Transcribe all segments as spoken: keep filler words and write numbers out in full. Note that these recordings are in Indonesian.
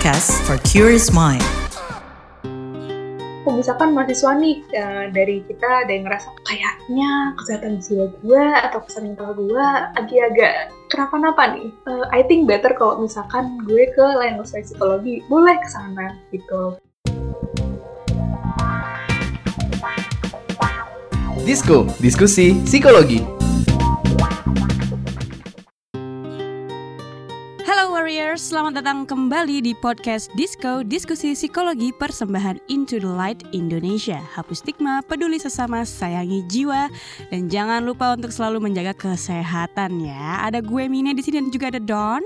podcast for curious mind. Kalau misalkan mahasiswa nih, uh, dari kita ada yang ngerasa kayaknya kesehatan jiwa gue atau kesehatan mental gue agak-agak kenapa-napa nih. Uh, I think better kalau misalkan gue ke layanan psikologi, boleh ke sana gitu. Disko, diskusi psikologi. Warriors, selamat datang kembali di podcast Disko, diskusi psikologi persembahan Into the Light Indonesia. Hapus stigma, peduli sesama, sayangi jiwa, dan jangan lupa untuk selalu menjaga kesehatan ya. Ada gue Mine di sini dan juga ada Don.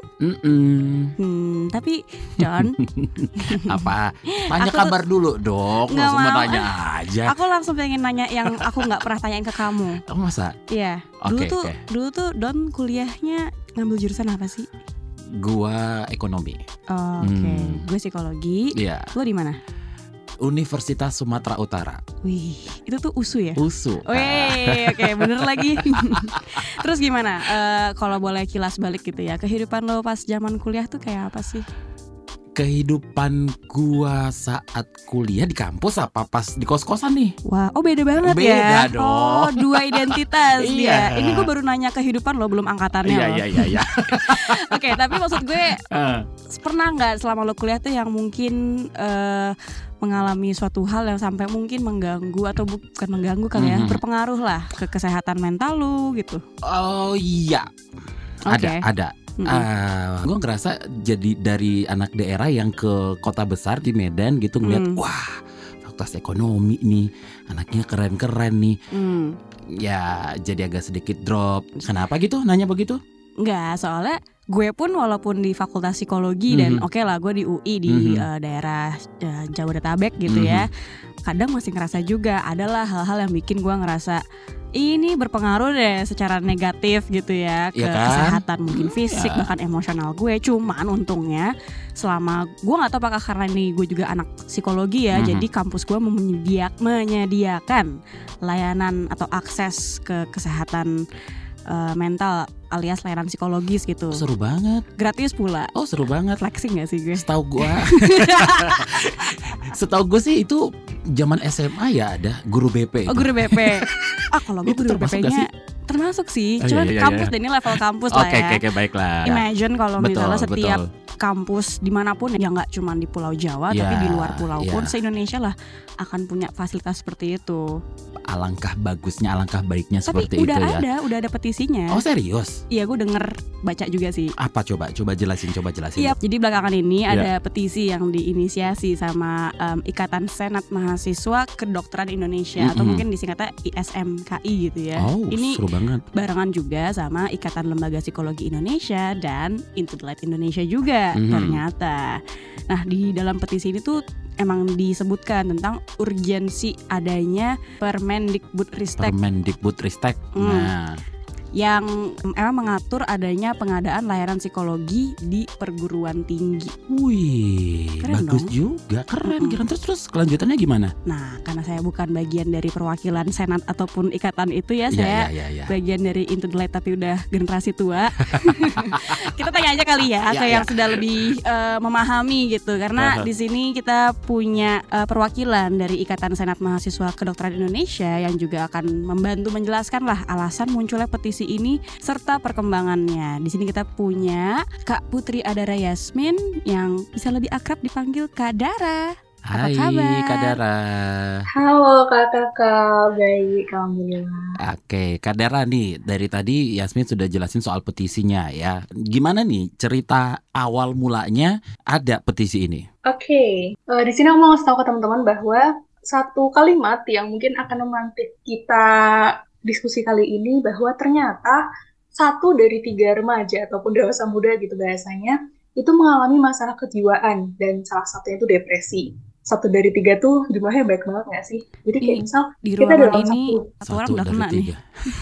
Hmm, tapi Don, apa? Tanya kabar dulu dong, langsung mau tanya aja. Aku langsung pengen nanya yang aku nggak pernah tanyain ke kamu. Oh masa? Iya. Oke. Dulu tuh, okay. dulu tuh Don kuliahnya ngambil jurusan apa sih? Gua ekonomi. Oh, Oke, okay. hmm. Gue psikologi. Iya. Lo di mana? Universitas Sumatera Utara. Wih, itu tuh U S U ya? U S U. Wih, oke, okay, bener lagi. Terus gimana? Uh, kalau boleh kilas balik gitu ya, kehidupan lo pas zaman kuliah tuh kayak apa sih? Kehidupan gua saat kuliah di kampus apa pas di kos-kosan nih? Wah, oh beda banget beda ya. Beda dong. Oh, dua identitas dia. Ini gue baru nanya kehidupan lo, belum angkatannya iya, lo. Iya, iya, iya. Oke, tapi maksud gue uh. pernah nggak selama lo kuliah tuh yang mungkin uh, mengalami suatu hal yang sampai mungkin mengganggu atau bukan mengganggu kali ya, mm-hmm. berpengaruh lah ke kesehatan mental lo gitu? Oh iya, okay. ada, ada. Mm-hmm. Uh, gue ngerasa jadi dari anak daerah yang ke kota besar di Medan gitu ngeliat mm. wah fakultas ekonomi nih anaknya keren-keren nih mm. ya jadi agak sedikit drop. Kenapa gitu? Nanya begitu? Enggak, soalnya gue pun walaupun di fakultas psikologi mm-hmm. dan oke okay lah gue di U I di mm-hmm. uh, daerah uh, Jabodetabek gitu mm-hmm. ya, kadang masih ngerasa juga adalah hal-hal yang bikin gue ngerasa ini berpengaruh deh secara negatif gitu ya ke ya kan? Kesehatan mungkin fisik ya. Bahkan emosional gue. Cuman untungnya selama gue nggak tahu apakah karena ini gue juga anak psikologi ya, mm-hmm. jadi kampus gue menyediak, menyediakan layanan atau akses ke kesehatan uh, mental alias layanan psikologis gitu. Seru banget. Gratis pula. Oh seru banget. Flexing gak sih gue? Setahu gue Setahu gue sih itu zaman S M A ya ada guru B P itu. Oh guru B P. Ah kalau gue guru B P-nya termasuk sih. Oh, cuman iya, iya, kampus iya. dan ini level kampus okay, lah ya. Oke okay, oke baiklah. Imagine kalau misalnya setiap betul. kampus dimanapun ya nggak cuma di Pulau Jawa yeah, tapi di luar pulau yeah. pun se-Indonesia lah akan punya fasilitas seperti itu. Alangkah bagusnya, alangkah baiknya tapi seperti itu ya. Tapi udah ada, udah ada petisinya. Oh serius? Iya gue denger baca juga sih. Apa coba? Coba jelasin, coba jelasin. Iya, jadi belakangan ini yeah. ada petisi yang diinisiasi sama um, Ikatan Senat Mahasiswa Kedokteran Indonesia mm-hmm. atau mungkin disingkatnya I S M K I gitu ya. Oh, ini seru banget. Barengan juga sama Ikatan Lembaga Psikologi Indonesia dan Into the Light Indonesia juga mm-hmm. ternyata. Nah, di dalam petisi ini tuh emang disebutkan tentang urgensi adanya Permendikbudristek. Permendikbudristek. Hmm. Nah, yang emang mengatur adanya pengadaan layanan psikologi di perguruan tinggi. Wih, keren bagus dong. juga, keren. Mm-hmm. Terus terus kelanjutannya gimana? Nah, karena saya bukan bagian dari perwakilan senat ataupun ikatan itu ya, ya saya ya, ya, ya. bagian dari Into the Light tapi udah generasi tua. Kita tanya aja kali ya, ya ke ya. yang sudah lebih uh, memahami gitu, karena uh-huh. di sini kita punya uh, perwakilan dari Ikatan Senat Mahasiswa Kedokteran Indonesia yang juga akan membantu menjelaskan lah alasan munculnya petisi ini serta perkembangannya. Di sini kita punya Kak Putri Adara Yasmin yang bisa lebih akrab dipanggil Kak Dara. Apa Hai kabar? Kak Dara. Halo kakak-kakak, baik alhamdulillah. Oke, Kak Dara nih dari tadi Yasmin sudah jelasin soal petisinya ya. Gimana nih cerita awal mulanya ada petisi ini? Oke, uh, di sini aku mau ngasih tahu ke teman-teman bahwa satu kalimat yang mungkin akan memantik kita diskusi kali ini bahwa ternyata satu dari tiga remaja ataupun dewasa muda gitu bahasanya itu mengalami masalah kejiwaan dan salah satunya itu depresi. Satu dari tiga tuh jumlahnya baik banget nggak sih? Jadi kayak misal di kita dalam ini satu, satu orang udah kena nih.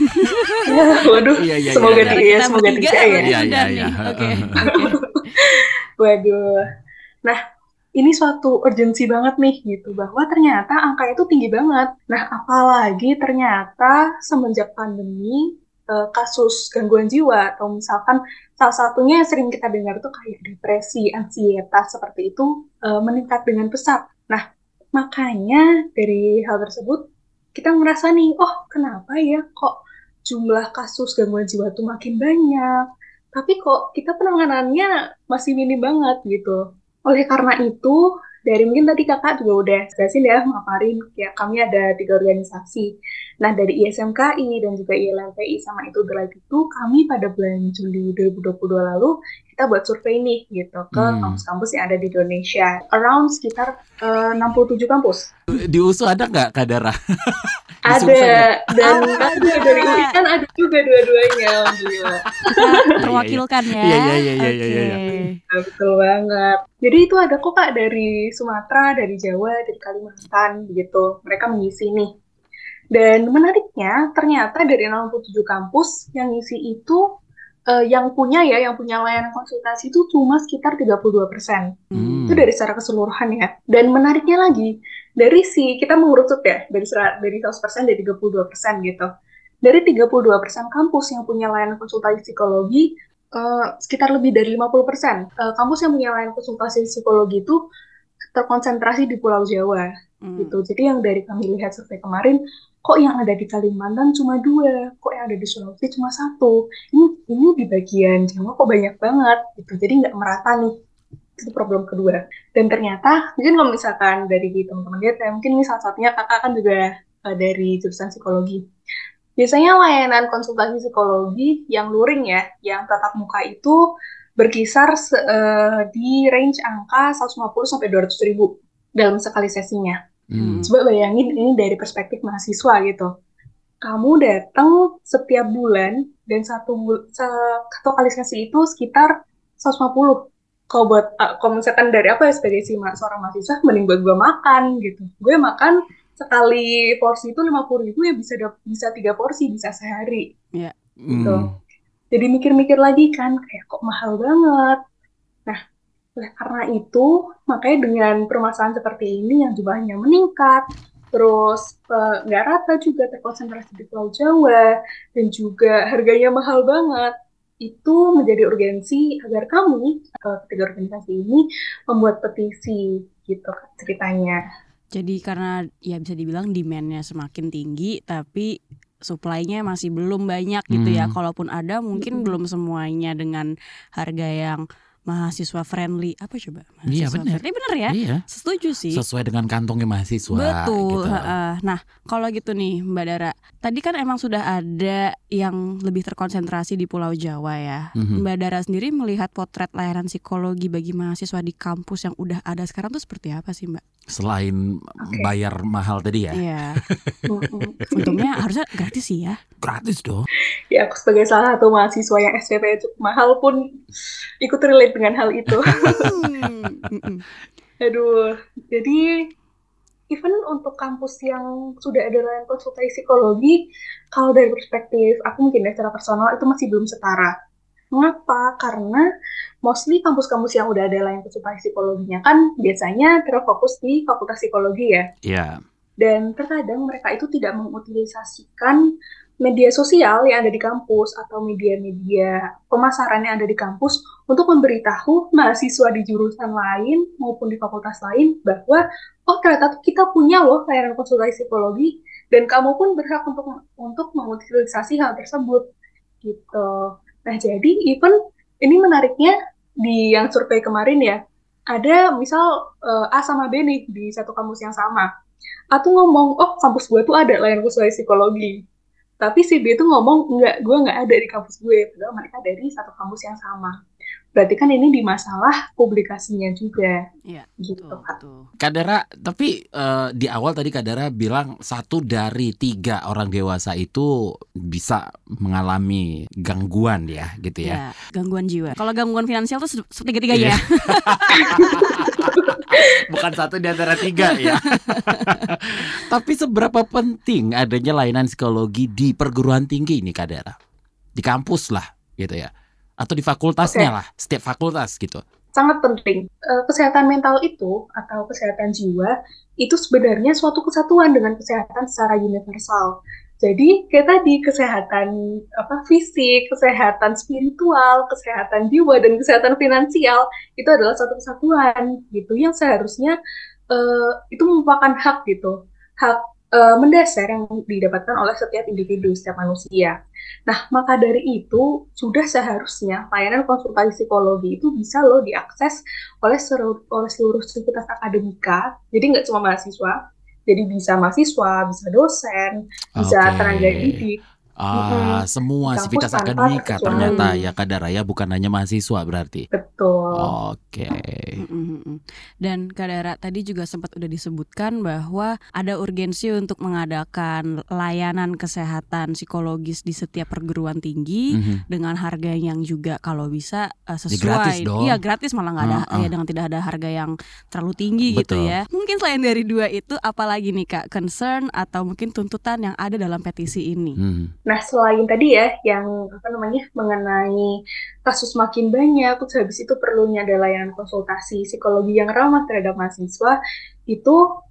Ya, waduh, iya, iya, semoga iya, tiga iya. ya, semoga tiga ya. Iya, iya, iya. Oke. Waduh. Nah, ini suatu urgensi banget nih gitu bahwa ternyata angka itu tinggi banget. Nah, apalagi ternyata semenjak pandemi uh, kasus gangguan jiwa, atau misalkan salah satunya yang sering kita dengar tuh kayak depresi, ansietas seperti itu uh, meningkat dengan pesat. Nah, makanya dari hal tersebut kita merasa nih, oh kenapa ya kok jumlah kasus gangguan jiwa tuh makin banyak, tapi kok kita penanganannya masih minim banget gitu. Oleh karena itu, dari mungkin tadi kakak juga udah jelasin ya, maparin ya kami ada tiga organisasi. Nah, dari I S M K I dan juga I L M P I sama itu Drive itu, kami pada bulan Juli dua ribu dua puluh dua lalu kita buat survei nih gitu ke Hmm. kampus-kampus yang ada di Indonesia, around sekitar eh, enam puluh tujuh kampus. Di U S U ada nggak Kak Dara? Ada, dan Oh, kakak ada. juga dari U I kan ada juga dua-duanya, alhamdulillah. Kita terwakilkan ya. Iya, iya, iya, iya, iya, iya. Oke. Nah, betul banget. Jadi itu ada kok Kak dari Sumatera, dari Jawa, dari Kalimantan gitu. Mereka mengisi nih. Dan menariknya ternyata dari enam puluh tujuh kampus yang ngisi itu eh, yang punya ya, yang punya layanan konsultasi itu cuma sekitar tiga puluh dua persen. Hmm. Itu dari secara keseluruhan ya. Dan menariknya lagi, dari si kita mengerucut ya, dari sera- dari seratus persen dari tiga puluh dua persen gitu. Dari tiga puluh dua persen kampus yang punya layanan konsultasi psikologi, eh, sekitar lebih dari lima puluh persen eh, kampus yang punya layanan konsultasi psikologi itu terkonsentrasi di Pulau Jawa Hmm. gitu. Jadi yang dari kami lihat survei kemarin, kok yang ada di Kalimantan cuma dua, kok yang ada di Sulawesi cuma satu. Ini ini di bagian Jawa kok banyak banget gitu. Jadi nggak merata nih. Itu problem kedua. Dan ternyata mungkin kalau misalkan dari teman-teman lihat, ya, mungkin ini salah satunya kakak kan juga uh, dari jurusan psikologi. Biasanya layanan konsultasi psikologi yang luring ya, yang tatap muka itu berkisar uh, di range angka seratus lima puluh sampai dua ratus ribu dalam sekali sesinya. Hmm. Coba bayangin ini dari perspektif mahasiswa gitu. Kamu datang setiap bulan dan satu, satu kali sesi itu sekitar seratus lima puluh. Kalau buat uh, kalau misalkan dari apa ya sebagai si seorang mahasiswa, mending buat gue makan gitu. Gue makan sekali porsi itu lima puluh ribu ya bisa bisa tiga porsi bisa sehari. Iya. Gitu. Hmm. Jadi mikir-mikir lagi kan kayak kok mahal banget. Nah, oleh karena itu makanya dengan permasalahan seperti ini yang jumlahnya meningkat, terus nggak uh, rata juga terkonsentrasi di Pulau Jawa dan juga harganya mahal banget. Itu menjadi urgensi agar kami, uh, ketiga organisasi ini, membuat petisi gitu ceritanya. Jadi karena ya bisa dibilang demand-nya semakin tinggi, tapi supply-nya masih belum banyak gitu ya. Hmm. Kalaupun ada mungkin Mm-mm. belum semuanya dengan harga yang mahasiswa friendly. Apa coba? Iya, Mahasiswa bener. friendly bener ya? Iya. Setuju sih. Sesuai dengan kantongnya mahasiswa. Betul. Gitu. heeh. Nah, kalau gitu nih Mbak Dara, tadi kan emang sudah ada yang lebih terkonsentrasi di Pulau Jawa ya. Mhm. Mbak Dara sendiri melihat potret layanan psikologi bagi mahasiswa di kampus yang udah ada sekarang tuh seperti apa sih Mbak? Selain Oke. bayar mahal tadi ya, Iya. Mm-mm. Untungnya harusnya gratis sih ya. gratis dong. Ya, aku sebagai salah satu mahasiswa yang S P P cukup mahal pun ikut relate dengan hal itu. Hmm, mm-mm. Aduh, jadi even untuk kampus yang sudah ada layanan konsultasi psikologi, kalau dari perspektif aku mungkin ya secara personal itu masih belum setara. Mengapa? Karena mostly kampus-kampus yang udah ada layanan konsultasi psikologinya kan biasanya terfokus di fakultas psikologi ya. Iya. Dan terkadang mereka itu tidak mengutilisasikan media sosial yang ada di kampus atau media-media pemasaran yang ada di kampus untuk memberitahu mahasiswa di jurusan lain maupun di fakultas lain bahwa oh ternyata kita punya loh layanan konsultasi psikologi dan kamu pun berhak untuk untuk mengutilisasi hal tersebut gitu. Nah jadi even ini menariknya di yang survei kemarin ya ada misal uh, A sama B nih di satu kampus yang sama. A tuh ngomong, oh kampus gue tuh ada layanan konsultasi psikologi. Tapi si B tuh ngomong, enggak, gue nggak ada di kampus gue. Padahal mereka dari satu kampus yang sama. Berarti kan ini di masalah publikasinya juga. Iya, Gitu, betul, Kak. betul. Kak Dara, tapi eh, di awal tadi Kak Dara bilang satu dari tiga orang dewasa itu bisa mengalami gangguan ya, gitu ya. Ya, gangguan jiwa. Kalau gangguan finansial tuh se- tiga-tiganya. Iya. Bukan satu di antara tiga ya. Tapi seberapa penting adanya layanan psikologi di perguruan tinggi ini Kak Dara? Di kampus lah gitu ya. Atau di fakultasnya Oke. lah, setiap fakultas gitu. Sangat penting. Eh, Kesehatan mental itu atau kesehatan jiwa itu sebenarnya suatu kesatuan dengan kesehatan secara universal. Jadi kayak tadi kesehatan apa fisik, kesehatan spiritual, kesehatan jiwa dan kesehatan finansial itu adalah satu kesatuan gitu yang seharusnya uh, itu merupakan hak gitu, hak uh, mendasar yang didapatkan oleh setiap individu, setiap manusia. Nah, maka dari itu sudah seharusnya layanan konsultasi psikologi itu bisa loh diakses oleh seluruh, oleh seluruh sivitas akademika. Jadi nggak cuma mahasiswa. Jadi bisa mahasiswa, bisa dosen, bisa Oke. tenaga didik. Ah, Mm-mm. semua Di kampus sivitas tanpa akademika terkecuali. ternyata ya Kak Dara ya, bukan hanya mahasiswa berarti. Betul. Oke. Mm-mm. Dan Kak Dara tadi juga sempat udah disebutkan bahwa ada urgensi untuk mengadakan layanan kesehatan psikologis di setiap perguruan tinggi Mhm. dengan harga yang juga kalau bisa uh, Ya, sesuai. gratis dong. Iya, gratis, malah nggak ada Uh-uh. ya dengan tidak ada harga yang terlalu tinggi gitu Betul. ya. Mungkin selain dari dua itu apalagi nih Kak, concern atau mungkin tuntutan yang ada dalam petisi ini? Hmm. Nah, selain tadi ya yang apa namanya mengenai kasus makin banyak, terus habis itu perlunya ada layanan konsultasi psikologi yang ramah terhadap mahasiswa, itu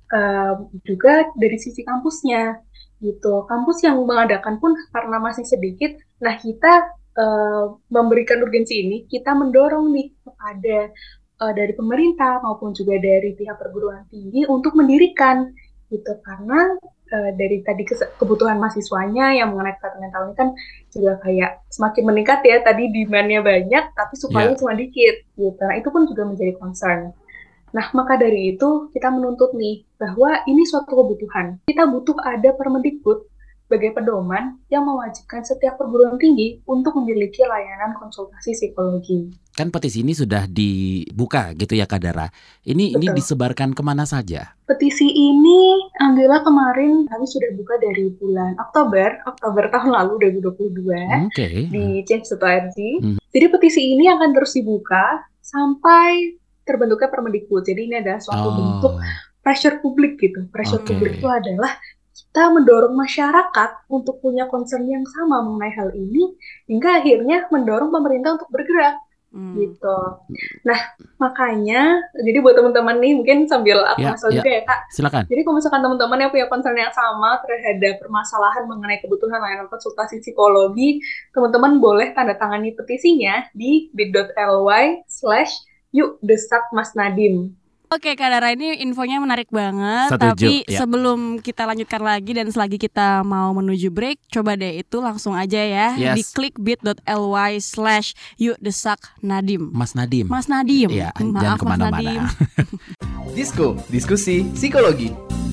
uh, juga dari sisi kampusnya gitu. Kampus yang mengadakan pun karena masih sedikit, nah kita uh, memberikan urgensi ini, kita mendorong nih kepada uh, dari pemerintah maupun juga dari pihak perguruan tinggi untuk mendirikan gitu, karena Uh, dari tadi kebutuhan mahasiswanya yang mengenai kesehatan mental ini kan juga kayak semakin meningkat ya, tadi demand-nya banyak tapi supply-nya Yeah. cuma dikit gitu. Nah, itu pun juga menjadi concern. Nah, maka dari itu kita menuntut nih bahwa ini suatu kebutuhan. Kita butuh ada Permendikbud sebagai pedoman yang mewajibkan setiap perguruan tinggi untuk memiliki layanan konsultasi psikologi. Kan petisi ini sudah dibuka gitu ya Kak Dara. Ini ini Betul. disebarkan kemana saja? Petisi ini Anggela kemarin kami sudah buka dari bulan Oktober, Oktober tahun lalu dua ribu dua puluh dua Oke. di change dot org. Hmm. Jadi petisi ini akan terus dibuka sampai terbentuknya Permendikbud. Jadi ini adalah suatu Oh. bentuk pressure publik gitu. Pressure Oke. publik itu adalah kita mendorong masyarakat untuk punya concern yang sama mengenai hal ini, hingga akhirnya mendorong pemerintah untuk bergerak. Hmm. Gitu. Nah, makanya jadi buat teman-teman nih mungkin sambil aku Ya, ngasih ya. juga ya Kak. Silakan. Jadi kalau misalkan teman-teman yang punya concern yang sama terhadap permasalahan mengenai kebutuhan layanan konsultasi psikologi, teman-teman boleh tanda tangani petisinya di bit.ly slash yuk desak Mas Nadiem. Oke Kak Dara, ini infonya menarik banget. Setuju, Tapi ya. sebelum kita lanjutkan lagi dan selagi kita mau menuju break, coba deh itu langsung aja ya. Yes. Diklik bit.ly slash yuk desak Nadiem. Mas Nadiem. Mas Nadiem. Ya, Maaf, jangan Mas kemana-mana. Nadiem. Disko, diskusi psikologi.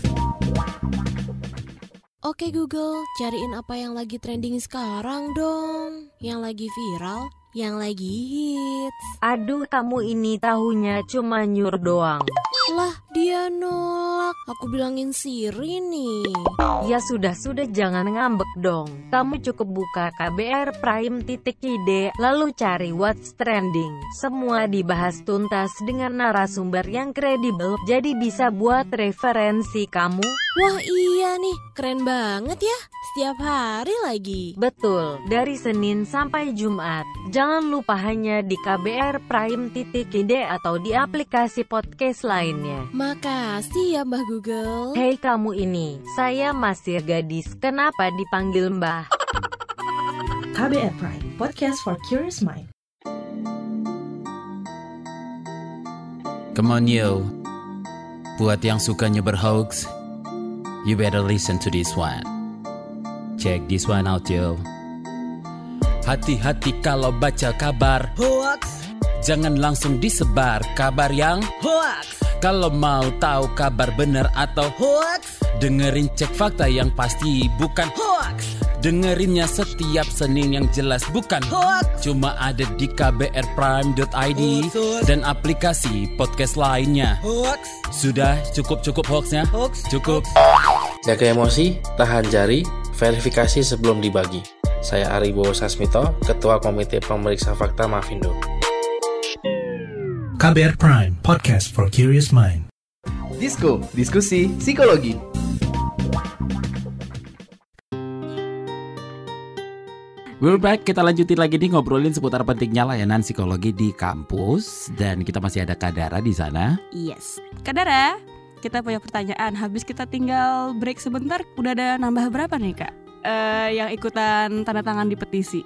Oke Google, cariin apa yang lagi trending sekarang dong. Yang lagi viral, yang lagi hits. Aduh, kamu ini tahunya cuma nyur doang. Lah, dia nolak. Aku bilangin Siri nih. Ya sudah-sudah, jangan ngambek dong. Kamu cukup buka k b r prime titik i d lalu cari what's trending. Semua dibahas tuntas dengan narasumber yang kredibel, jadi bisa buat referensi kamu. Wah iya nih, keren banget ya. Setiap hari lagi. Betul, dari Senin sampai Jumat. Jangan lupa hanya di k b r prime titik i d atau di aplikasi podcast lainnya. Makasih ya Mbah Google. Hei kamu ini, saya masih gadis, kenapa dipanggil Mbah? K B R Prime, podcast for curious mind. Come on yo. Buat yang suka nyebar hoax, you better listen to this one. Check this one out yo. Hati-hati kalau baca kabar Hoax, jangan langsung disebar kabar yang hoax, kalau mau tahu kabar benar atau hoax, dengerin cek fakta yang pasti bukan hoax, dengerinnya setiap Senin yang jelas bukan hoax. cuma ada di k b r prime dot i d Betul. dan aplikasi podcast lainnya. Hoax, Sudah cukup-cukup hoaxnya? hoax, Cukup. Jaga emosi, tahan jari, verifikasi sebelum dibagi. Saya Aribowo Sasmito, Ketua Komite Pemeriksa Fakta Mafindo. K B R Prime, podcast for curious mind. Disko, diskusi psikologi. We're back, kita lanjutin lagi nih ngobrolin seputar pentingnya layanan psikologi di kampus, dan kita masih ada Kak Dara di sana. Yes. Kak Dara, kita punya pertanyaan. Habis kita tinggal break sebentar, udah ada nambah berapa nih Kak? uh, yang ikutan tanda tangan di petisi?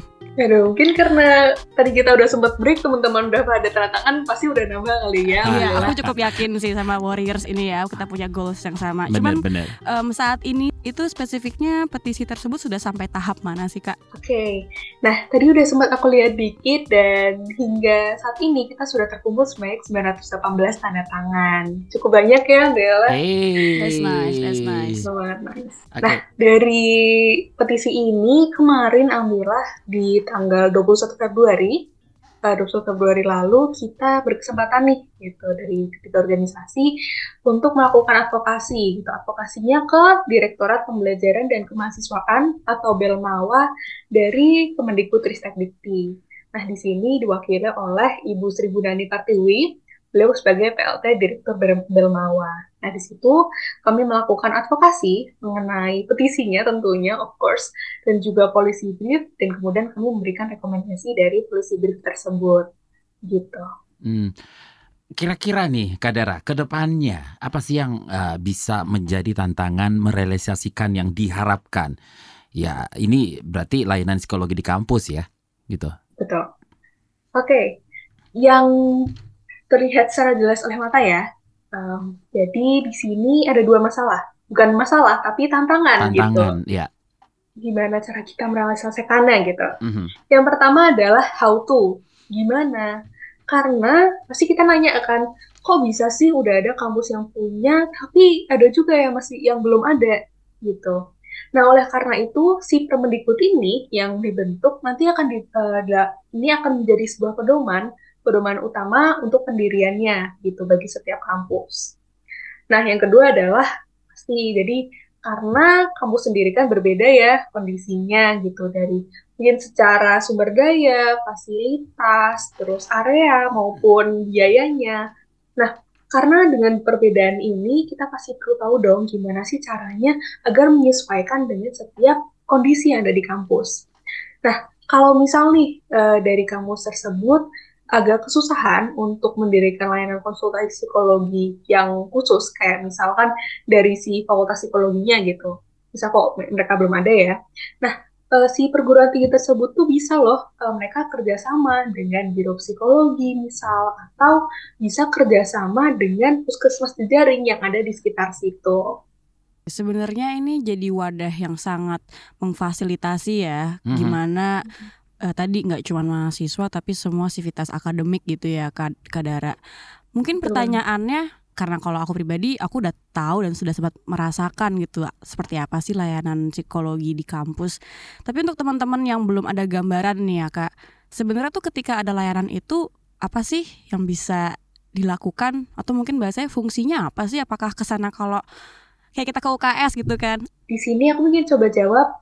Aduh, mungkin karena tadi kita udah sempat break, teman-teman udah pada tanda tangan, pasti udah nambah kali ya. Iya, aku cukup yakin sih sama Warriors ini ya, kita punya goals yang sama. Cuman Bener, bener. Um, saat ini itu spesifiknya petisi tersebut sudah sampai tahap mana sih Kak? Oke, okay. Nah tadi udah sempat aku lihat dikit dan hingga saat ini kita sudah terkumpul sebanyak sembilan ratus delapan belas tanda tangan. Cukup banyak ya, Bella. Hey. That's nice, that's nice. Sangat nice. Okay. Nah, dari petisi ini kemarin alhamdulillah di tanggal dua puluh satu Februari, uh, dua puluh satu Februari lalu kita berkesempatan nih gitu dari ketiga organisasi untuk melakukan advokasi gitu. Advokasinya ke Direktorat Pembelajaran dan Kemahasiswaan atau Belmawa dari Kemendikbudristekdikti. Nah, di sini diwakili oleh Ibu Sri Budani Kartiwi, beliau sebagai P L T Direktur Belmawa. Nah, di situ kami melakukan advokasi mengenai petisinya tentunya, of course, dan juga policy brief, dan kemudian kami memberikan rekomendasi dari policy brief tersebut, gitu. Hmm. Kira-kira nih, Kak Dara, ke depannya apa sih yang uh, bisa menjadi tantangan merealisasikan yang diharapkan? Ya, ini berarti layanan psikologi di kampus ya, gitu. Betul. Oke, okay. Yang terlihat secara jelas oleh mata ya. Um, jadi di sini ada dua masalah, bukan masalah tapi tantangan, tantangan gitu. Ya. Gimana cara kita merealisasikannya gitu. Mm-hmm. Yang pertama adalah how to, gimana? Karena pasti kita nanya akan, kok bisa sih udah ada kampus yang punya, tapi ada juga yang masih yang belum ada, gitu. Nah, oleh karena itu si Permendikbud ini yang dibentuk nanti akan di, uh, da, ini akan menjadi sebuah pedoman. pedoman utama untuk pendiriannya gitu bagi setiap kampus. Nah, yang kedua adalah pasti jadi karena kampus sendiri kan berbeda ya kondisinya gitu dari mungkin secara sumber daya, fasilitas, terus area maupun biayanya. Nah, karena dengan perbedaan ini kita pasti perlu tahu dong gimana sih caranya agar menyesuaikan dengan setiap kondisi yang ada di kampus. Nah, kalau misal nih uh, dari kampus tersebut agak kesusahan untuk mendirikan layanan konsultasi psikologi yang khusus, kayak misalkan dari si fakultas psikologinya gitu. Bisa kok mereka belum ada ya. Nah, uh, si perguruan tinggi tersebut tuh bisa loh uh, mereka kerjasama dengan biro psikologi misal, atau bisa kerjasama dengan puskesmas jejaring yang ada di sekitar situ. Sebenarnya ini jadi wadah yang sangat memfasilitasi ya, mm-hmm. gimana Uh, tadi nggak cuma mahasiswa tapi semua sivitas akademik gitu ya Kak Dara. Mungkin pertanyaannya, karena kalau aku pribadi aku udah tahu dan sudah sempat merasakan gitu seperti apa sih layanan psikologi di kampus. Tapi untuk teman-teman yang belum ada gambaran nih ya Kak, sebenarnya tuh ketika ada layanan itu apa sih yang bisa dilakukan, atau mungkin bahasanya fungsinya apa sih? Apakah kesana kalau kayak kita ke U K S gitu kan? Di sini aku mungkin coba jawab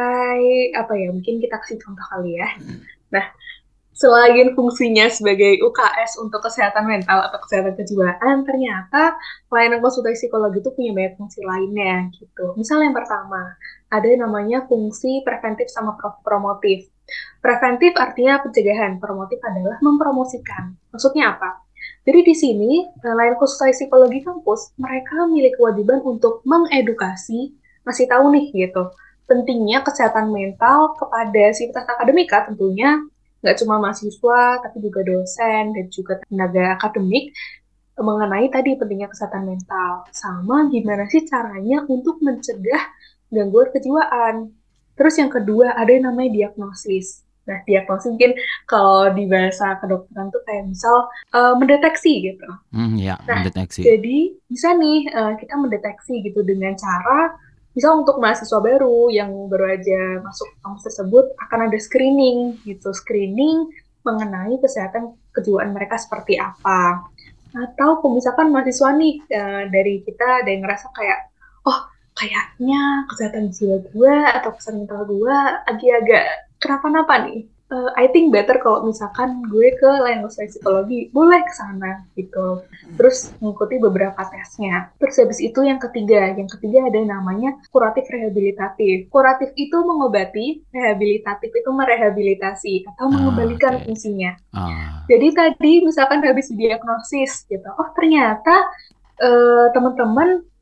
pakai apa ya? Mungkin kita kasih contoh kali ya. Nah, selain fungsinya sebagai U K S untuk kesehatan mental atau kesehatan kejiwaan, ternyata layanan konsultasi psikologi itu punya banyak fungsi lainnya gitu. Misal yang pertama, ada yang namanya fungsi preventif sama promotif. Preventif artinya pencegahan, promotif adalah mempromosikan. Maksudnya apa? Jadi di sini, layanan konsultasi psikologi kampus, mereka memiliki kewajiban untuk mengedukasi, masih tahu nih gitu, pentingnya kesehatan mental kepada sivitas akademika tentunya, nggak cuma mahasiswa, tapi juga dosen dan juga tenaga akademik, mengenai tadi pentingnya kesehatan mental. Sama gimana sih caranya untuk mencegah gangguan kejiwaan. Terus yang kedua, ada yang namanya diagnosis. Nah, diagnosis mungkin kalau di bahasa kedokteran tuh kayak misal uh, mendeteksi gitu. Hmm, ya, nah, mendeteksi. Jadi bisa nih uh, kita mendeteksi gitu dengan cara, misal untuk mahasiswa baru yang baru aja masuk kampus tersebut akan ada screening gitu, screening mengenai kesehatan kejiwaan mereka seperti apa. Atau misalkan mahasiswa nih uh, dari kita ada yang ngerasa kayak, oh kayaknya kesehatan jiwa gue atau kesehatan mental gue agak-agak kenapa-napa nih, uh, I think better kalau misalkan gue ke layanan konsultasi psikologi, boleh ke sana gitu. Terus mengikuti beberapa tesnya. Terus habis itu yang ketiga, yang ketiga ada namanya kuratif rehabilitatif. Kuratif itu mengobati, rehabilitatif itu merehabilitasi atau mengembalikan ah, okay. fungsinya. Ah. Jadi tadi misalkan habis diagnosis gitu, oh ternyata uh, teman-teman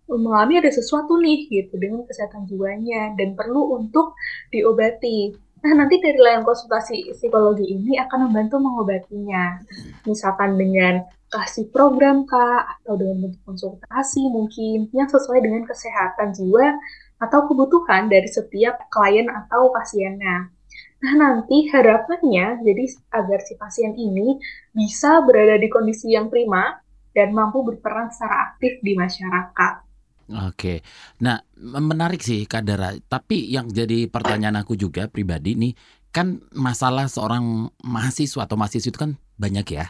mengalami ada sesuatu nih gitu dengan kesehatan jiwanya dan perlu untuk diobati. Nah, nanti dari layanan konsultasi psikologi ini akan membantu mengobatinya. Misalkan dengan kasih program kah, atau dengan bentuk konsultasi mungkin yang sesuai dengan kesehatan jiwa atau kebutuhan dari setiap klien atau pasiennya. Nah, nanti harapannya jadi agar si pasien ini bisa berada di kondisi yang prima dan mampu berperan secara aktif di masyarakat. Oke, nah menarik sih Kak Dara. Tapi yang jadi pertanyaan aku juga pribadi nih, kan masalah seorang mahasiswa atau mahasiswa itu kan banyak ya.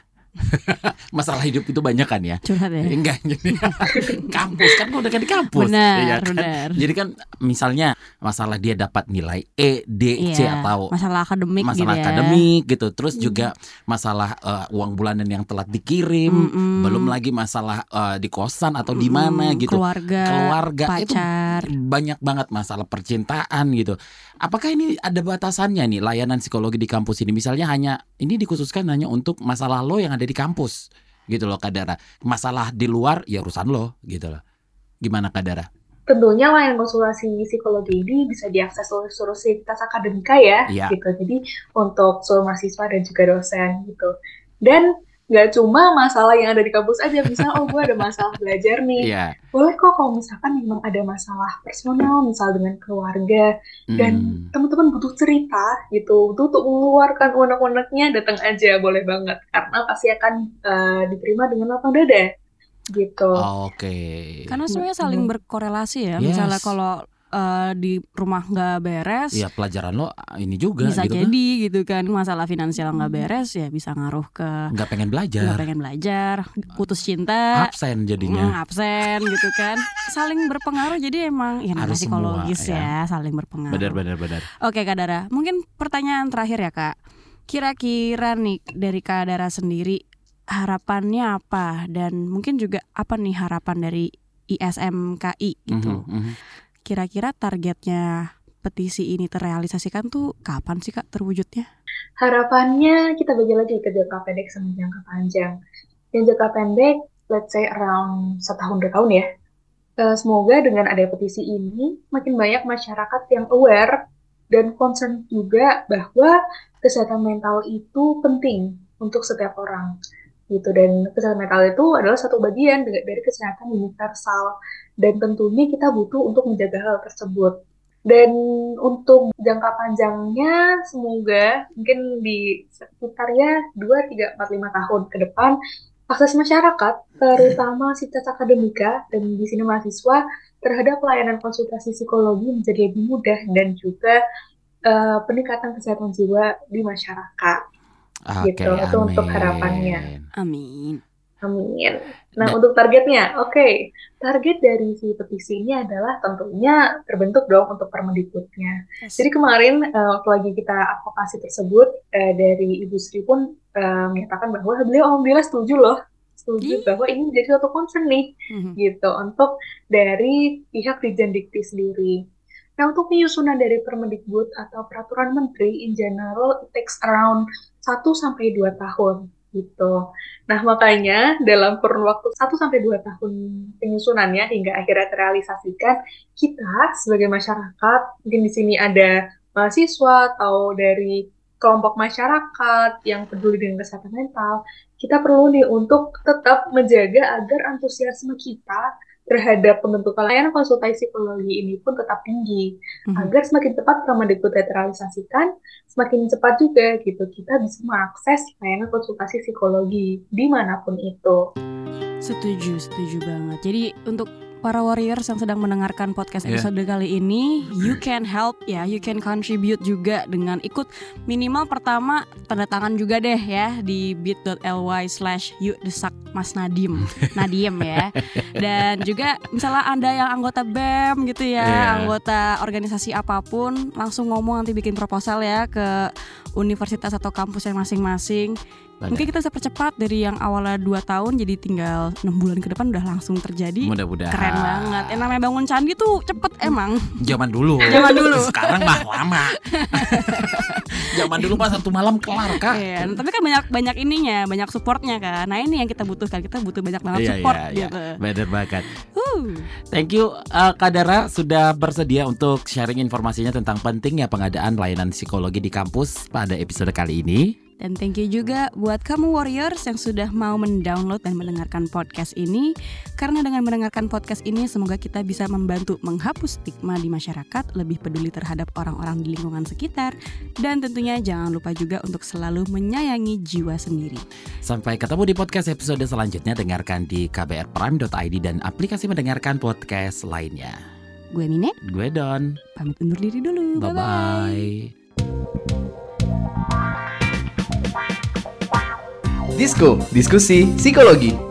Masalah hidup itu banyak kan ya. Curhat ya. Enggak, jadi kampus kan udah kan di kampus. Benar, ya kan? benar. Jadi kan misalnya masalah dia dapat nilai E, D, C Iya, atau masalah akademik masalah gitu ya. akademik gitu. Terus juga masalah uh, uang bulanan yang telat dikirim, Mm-mm. belum lagi masalah uh, di kosan atau di Mm-mm. mana gitu. Keluarga, Keluarga pacar. itu banyak banget masalah percintaan gitu. Apakah ini ada batasannya nih layanan psikologi di kampus ini? Misalnya hanya ini dikhususkan hanya untuk masalah lo yang ada di kampus gitu loh Kak Dara. Masalah di luar ya urusan lo gitu loh. Gimana Kak Dara? Tentunya layanan konsultasi psikologi ini bisa diakses oleh seluruh sivitas akademika ya, Iya. gitu. Jadi untuk seluruh mahasiswa dan juga dosen gitu. Dan nggak cuma masalah yang ada di kampus aja, misalnya oh gue ada masalah belajar nih, Iya. boleh kok kalau misalkan memang ada masalah personal, misal dengan keluarga, dan Hmm. teman-teman butuh cerita gitu, butuh untuk mengeluarkan unek-uneknya, datang aja, boleh banget, karena pasti akan eh, diterima dengan lapang dada, gitu. Oke. Karena sebenarnya saling berkorelasi ya. Yes. Misalnya kalau uh, di rumah nggak beres, Ya pelajaran lo ini juga bisa gitu kan. jadi gitu kan. Masalah finansial nggak beres ya bisa ngaruh ke Nggak pengen nggak belajar, pengen belajar, putus cinta, absen mm, jadinya. absen gitu kan. Saling berpengaruh, jadi emang ya namanya Harus semua, psikologis ya. ya, saling berpengaruh. Benar benar benar. Oke Kak Dara, mungkin pertanyaan terakhir ya Kak. Kira-kira nih dari Kak Dara sendiri harapannya apa, dan mungkin juga apa nih harapan dari I S M K I gitu. Mhm, mhm. Kira-kira targetnya petisi ini terrealisasikan tuh kapan sih Kak terwujudnya? Harapannya kita bagi lagi ke jangka pendek sama jangka panjang. Yang jangka pendek, let's say around setahun dua tahun ya. Eh, semoga dengan ada petisi ini, makin banyak masyarakat yang aware dan concern juga bahwa kesehatan mental itu penting untuk setiap orang. Gitu. Dan kesehatan mental itu adalah satu bagian dari dari kesehatan universal. Dan tentunya kita butuh untuk menjaga hal tersebut. Dan untuk jangka panjangnya, semoga mungkin di sekitar ya dua, tiga, empat, lima tahun ke depan, akses masyarakat, terutama sivitas akademika dan di sini mahasiswa, terhadap pelayanan konsultasi psikologi menjadi lebih mudah dan juga uh, peningkatan kesehatan jiwa di masyarakat. Oke, Gitu, itu untuk amin. harapannya. Amin. Amin. Nah, Da- untuk targetnya, oke. Target dari si petisi ini adalah tentunya terbentuk dong untuk Permendikbudnya. Yes. Jadi kemarin eh, waktu lagi kita advokasi tersebut, eh, dari Ibu Sri pun eh, menyatakan bahwa beliau alhamdulillah setuju loh, setuju Ih. bahwa ini menjadi suatu concern nih, Mhm. gitu, untuk dari pihak Dirjen Dikti sendiri. Nah, untuk penyusunan dari Permendikbud atau Peraturan Menteri in general, it takes around satu sampai dua tahun, gitu. Nah, makanya dalam kurun waktu satu sampai dua tahun penyusunannya hingga akhirnya terrealisasikan, kita sebagai masyarakat, mungkin di sini ada mahasiswa atau dari kelompok masyarakat yang peduli dengan kesehatan mental, kita perlu nih untuk tetap menjaga agar antusiasme kita terhadap pembentukan layanan konsultasi psikologi ini pun tetap tinggi, Mhm. agar semakin cepat Permendikbud terrealisasikan, semakin cepat juga gitu kita bisa mengakses layanan konsultasi psikologi dimanapun itu. Setuju, setuju banget. Jadi untuk para warriors yang sedang mendengarkan podcast Yeah. episode kali ini, you can help ya, you can contribute juga dengan ikut minimal pertama tanda tangan juga deh ya di bit.ly slash yuk desak Mas Nadim, Nadim ya. Dan juga misalnya Anda yang anggota B E M gitu ya, Yeah. anggota organisasi apapun, langsung ngomong nanti bikin proposal ya ke universitas atau kampus yang masing-masing. Benar. Mungkin kita bisa percepat dari yang awalnya dua tahun jadi tinggal enam bulan ke depan udah langsung terjadi. Mudah-mudahan. Keren banget. Yang namanya bangun candi tuh cepet emang. Zaman dulu. Zaman dulu. Sekarang mah lama. Zaman dulu pas satu malam kelar Kak. Iya, tapi kan banyak banyak ininya, banyak supportnya kan. Nah ini yang kita butuhkan butuh kan, kita butuh banyak banget Iya, support iya, iya. gitu. Bener banget. Uh. Thank you uh, Kak Dara sudah bersedia untuk sharing informasinya tentang pentingnya pengadaan layanan psikologi di kampus pada episode kali ini. Dan thank you juga buat kamu warriors yang sudah mau mendownload dan mendengarkan podcast ini. Karena dengan mendengarkan podcast ini semoga kita bisa membantu menghapus stigma di masyarakat, lebih peduli terhadap orang-orang di lingkungan sekitar. Dan tentunya jangan lupa juga untuk selalu menyayangi jiwa sendiri. Sampai ketemu di podcast episode selanjutnya. Dengarkan di k b r prime dot i d dan aplikasi mendengarkan podcast lainnya. Gue Mine, gue Don. Pamit undur diri dulu. Bye-bye. Bye-bye. Disko, diskusi psikologi.